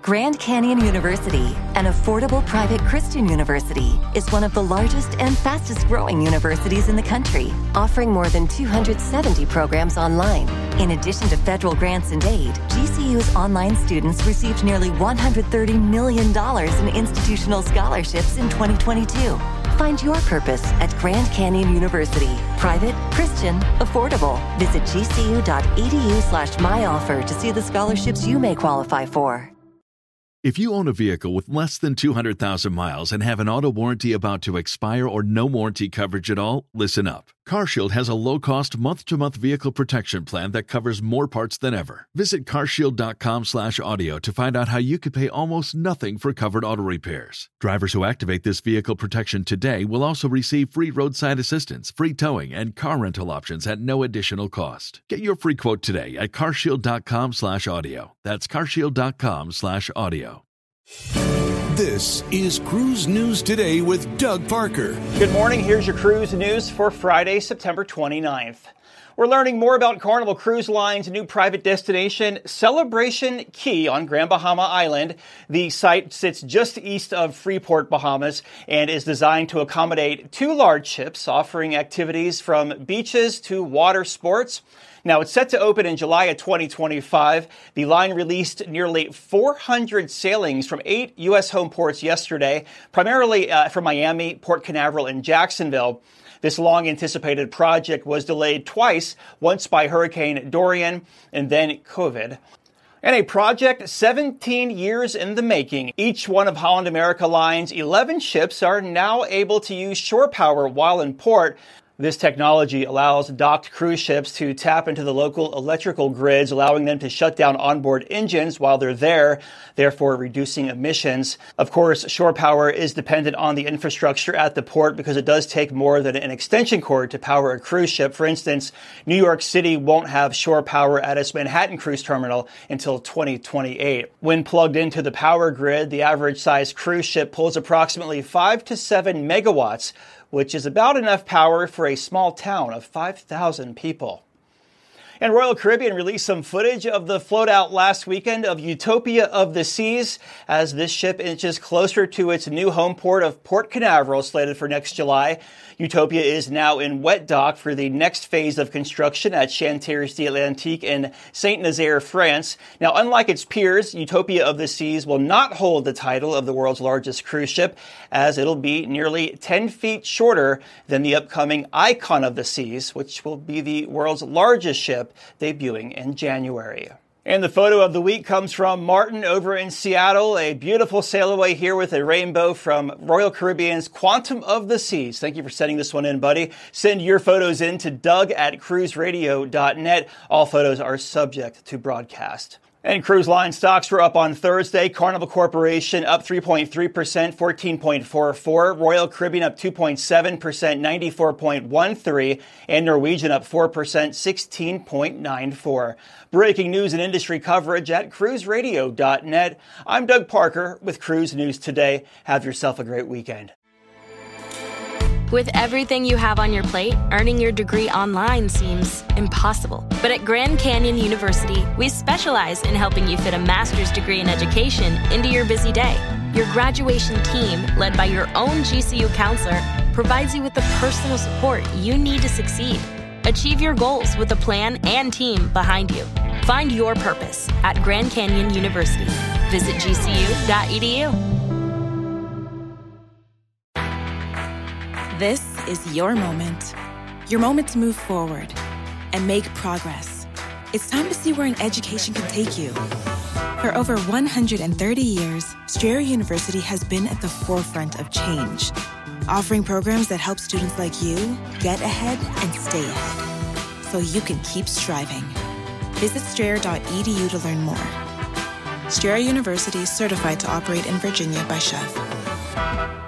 Grand Canyon University, an affordable private Christian university, is one of the largest and fastest growing universities in the country, offering more than 270 programs online. In addition to federal grants and aid, GCU's online students received nearly $130 million in institutional scholarships in 2022. Find your purpose at Grand Canyon University. Private, Christian, affordable. Visit gcu.edu/myoffer to see the scholarships you may qualify for. If you own a vehicle with less than 200,000 miles and have an auto warranty about to expire or no warranty coverage at all, listen up. CarShield has a low-cost month-to-month vehicle protection plan that covers more parts than ever. Visit carshield.com/audio to find out how you could pay almost nothing for covered auto repairs. Drivers who activate this vehicle protection today will also receive free roadside assistance, free towing, and car rental options at no additional cost. Get your free quote today at carshield.com/audio. That's carshield.com/audio. This is Cruise News Today with Doug Parker. Good morning. Here's your cruise news for Friday, September 29th. We're learning more about Carnival Cruise Line's new private destination, Celebration Key on Grand Bahama Island. The site sits just east of Freeport, Bahamas, and is designed to accommodate 2 large ships, offering activities from beaches to water sports. Now, it's set to open in July of 2025. The line released nearly 400 sailings from 8 U.S. home ports yesterday, primarily from Miami, Port Canaveral, and Jacksonville. This long-anticipated project was delayed twice, once by Hurricane Dorian and then COVID. And a project 17 years in the making. Each one of Holland America Line's 11 ships are now able to use shore power while in port. This technology allows docked cruise ships to tap into the local electrical grids, allowing them to shut down onboard engines while they're there, therefore reducing emissions. Of course, shore power is dependent on the infrastructure at the port because it does take more than an extension cord to power a cruise ship. For instance, New York City won't have shore power at its Manhattan cruise terminal until 2028. When plugged into the power grid, the average size cruise ship pulls approximately 5 to 7 megawatts, which is about enough power for a small town of 5,000 people. And Royal Caribbean released some footage of the float out last weekend of Utopia of the Seas as this ship inches closer to its new home port of Port Canaveral, slated for next July. Utopia is now in wet dock for the next phase of construction at Chantiers de l'Atlantique in Saint-Nazaire, France. Now, unlike its peers, Utopia of the Seas will not hold the title of the world's largest cruise ship, as it'll be nearly 10 feet shorter than the upcoming Icon of the Seas, which will be the world's largest ship, debuting in January. And the photo of the week comes from Martin over in Seattle. A beautiful sail away here with a rainbow from Royal Caribbean's Quantum of the Seas. Thank you for sending this one in, buddy. Send your photos in to doug@cruiseradio.net. All photos are subject to broadcast. And cruise line stocks were up on Thursday. Carnival Corporation up 3.3%, 14.44. Royal Caribbean up 2.7%, 94.13. And Norwegian up 4%, 16.94. Breaking news and industry coverage at cruiseradio.net. I'm Doug Parker with Cruise News Today. Have yourself a great weekend. With everything you have on your plate, earning your degree online seems impossible. But at Grand Canyon University, we specialize in helping you fit a master's degree in education into your busy day. Your graduation team, led by your own GCU counselor, provides you with the personal support you need to succeed. Achieve your goals with a plan and team behind you. Find your purpose at Grand Canyon University. Visit gcu.edu. This is your moment to move forward and make progress. It's time to see where an education can take you. For over 130 years, Strayer University has been at the forefront of change, offering programs that help students like you get ahead and stay ahead, so you can keep striving. Visit strayer.edu to learn more. Strayer University is certified to operate in Virginia by Chev.